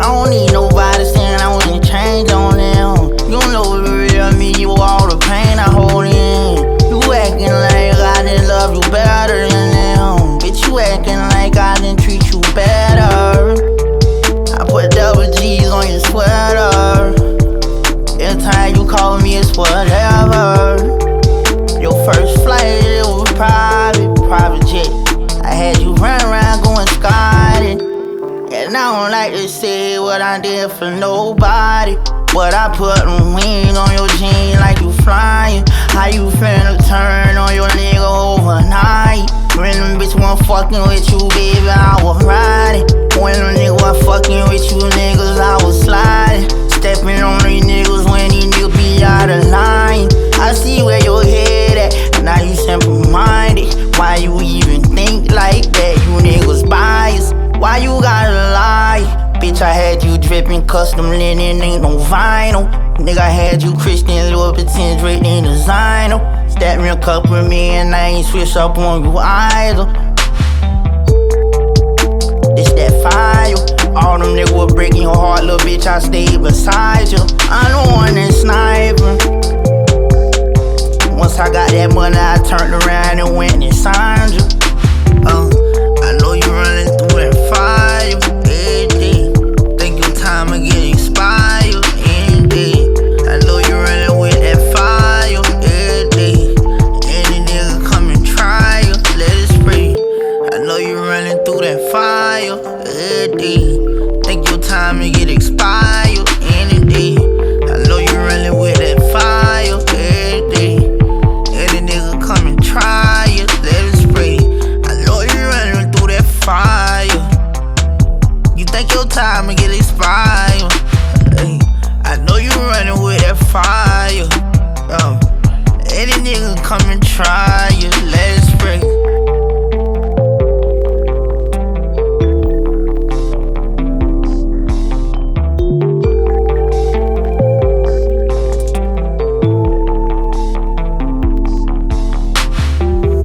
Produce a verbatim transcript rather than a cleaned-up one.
don't need nobody saying I wouldn't change on them. You know the real me, you all the pain I hold in. You acting like I didn't love you better than them. Bitch, you acting like I didn't treat you better. I put double G's on your sweater. Every time you call me, it's whatever. Your first flight, it was private, private jet. I had you run around going Scotty. And I don't like to say what I did for nobody, but I put them wings on your jeans like you flying. How you finna turn on your nigga overnight? When them bitch wasn't fucking with you, baby, I was riding. When them niggas was fucking with you niggas, I was sliding. Stepping on these niggas when these niggas be out of line. I see where your head at, now you simple-minded. Why you even think like that? You niggas biased. Why you gotta lie? Bitch, I had you drippin' custom linen, ain't no vinyl. Nigga, I had you Christian Louboutin draped in designer. Stat me a cup with me and I ain't switch up on you either. This that fire. All them niggas will break your heart, little bitch, I stay beside you. I'm the one that sniping. Once I got that money, I turned around and went and signed you. Uh, I know you running through that fire every day. Think your time will get expired any day. I know you running with that fire every day. Any nigga come and try you, let it spray. I know you running through that fire every day. Think your time will get expired any day. I know you running with that fire every day. Any nigga come and try you, let it spray. I know you running through that fire. You think your time will get expired? Hey, I know you running with that fire. Um, any nigga come and try you, let it spray.